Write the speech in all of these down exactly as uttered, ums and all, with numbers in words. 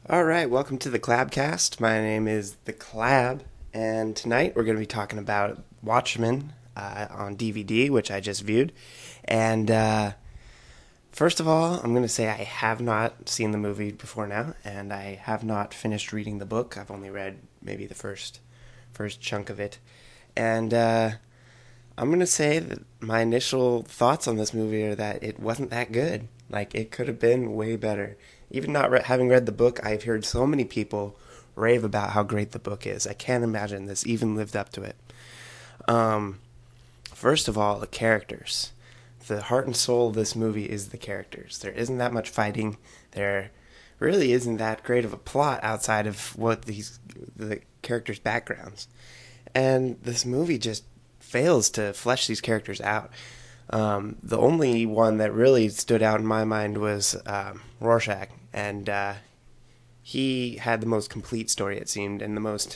All right, welcome to the Clabcast. My name is the Clab, and tonight we're going to be talking about Watchmen uh, on D V D, which I just viewed. And uh, first of all, I'm going to say I have not seen the movie before now, and I have not finished reading the book. I've only read maybe the first first chunk of it, and uh, I'm going to say that my initial thoughts on this movie are that it wasn't that good. Like, it could have been way better. Even not re- having read the book, I've heard so many people rave about how great the book is. I can't imagine this even lived up to it. Um, first of all, the characters. The heart and soul of this movie is the characters. There isn't that much fighting. There really isn't that great of a plot outside of what these the characters' backgrounds. And this movie just fails to flesh these characters out. Um, the only one that really stood out in my mind was um, Rorschach, and uh, he had the most complete story, it seemed, and the most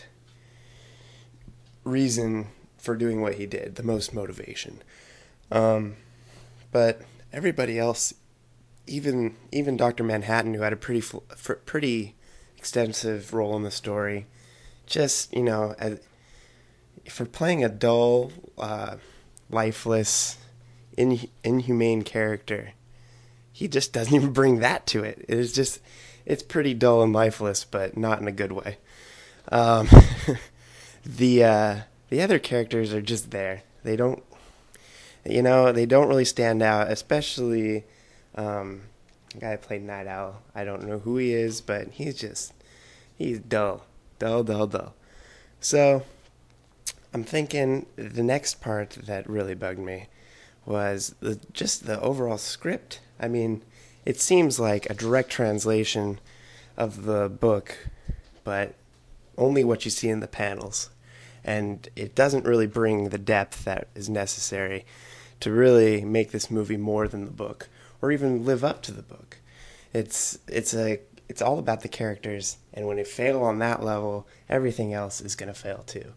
reason for doing what he did, the most motivation. Um, but everybody else, even even Doctor Manhattan, who had a pretty pretty extensive role in the story, just you know, as, for playing a dull, uh, lifeless, in, inhumane character, he just doesn't even bring that to it. It's just, it's pretty dull and lifeless, but not in a good way. Um, the uh, the other characters are just there. They don't, you know, they don't really stand out. Especially um, the guy who played Night Owl. I don't know who he is, but he's just, he's dull, dull, dull, dull. So I'm thinking the next part that really bugged me was the, just the overall script. I mean, it seems like a direct translation of the book, but only what you see in the panels. And it doesn't really bring the depth that is necessary to really make this movie more than the book, or even live up to the book. It's it's a it's all about the characters, and when it fails on that level, everything else is going to fail too.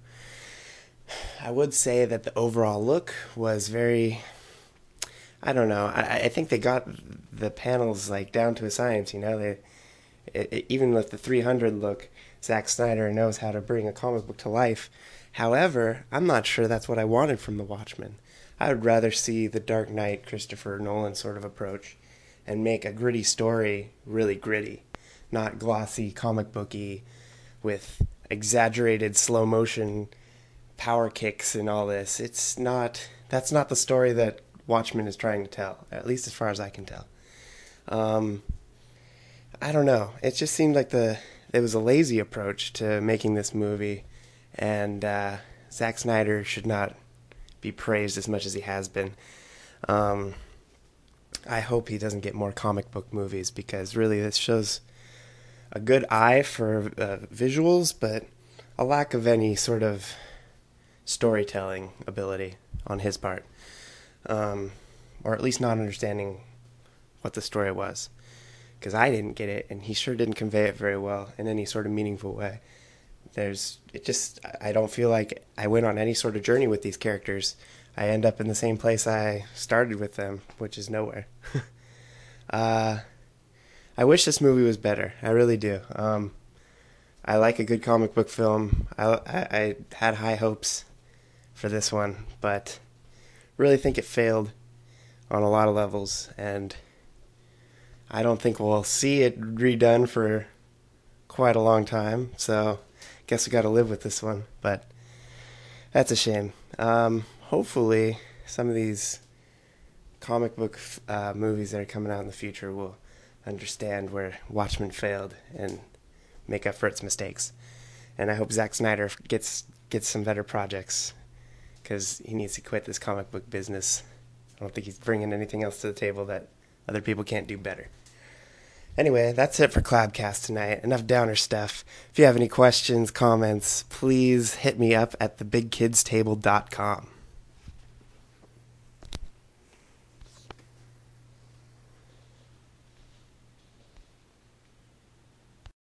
I would say that the overall look was very, I don't know. I, I think they got the panels like down to a science. You know, they it, it, even with the three hundred look, Zack Snyder knows how to bring a comic book to life. However, I'm not sure that's what I wanted from The Watchmen. I would rather see the Dark Knight Christopher Nolan sort of approach and make a gritty story really gritty, not glossy comic booky with exaggerated slow motion power kicks and all this. It's not. That's not the story that Watchmen is trying to tell, at least as far as I can tell. Um, I don't know. It just seemed like the it was a lazy approach to making this movie, and uh, Zack Snyder should not be praised as much as he has been. Um, I hope he doesn't get more comic book movies, because really this shows a good eye for uh, visuals, but a lack of any sort of storytelling ability on his part. Um, or at least not understanding what the story was, because I didn't get it, and he sure didn't convey it very well in any sort of meaningful way. There's, it just, I don't feel like I went on any sort of journey with these characters. I end up in the same place I started with them, which is nowhere. uh, I wish this movie was better. I really do. Um, I like a good comic book film. I, I, I had high hopes for this one, but really think it failed on a lot of levels, and I don't think we'll see it redone for quite a long time, so guess we got to live with this one, but that's a shame. Um, hopefully some of these comic book uh, movies that are coming out in the future will understand where Watchmen failed and make up for its mistakes, and I hope Zack Snyder gets gets some better projects, because he needs to quit this comic book business. I don't think he's bringing anything else to the table that other people can't do better. Anyway, that's it for Clabcast tonight. Enough downer stuff. If you have any questions, comments, please hit me up at the big kids table dot com.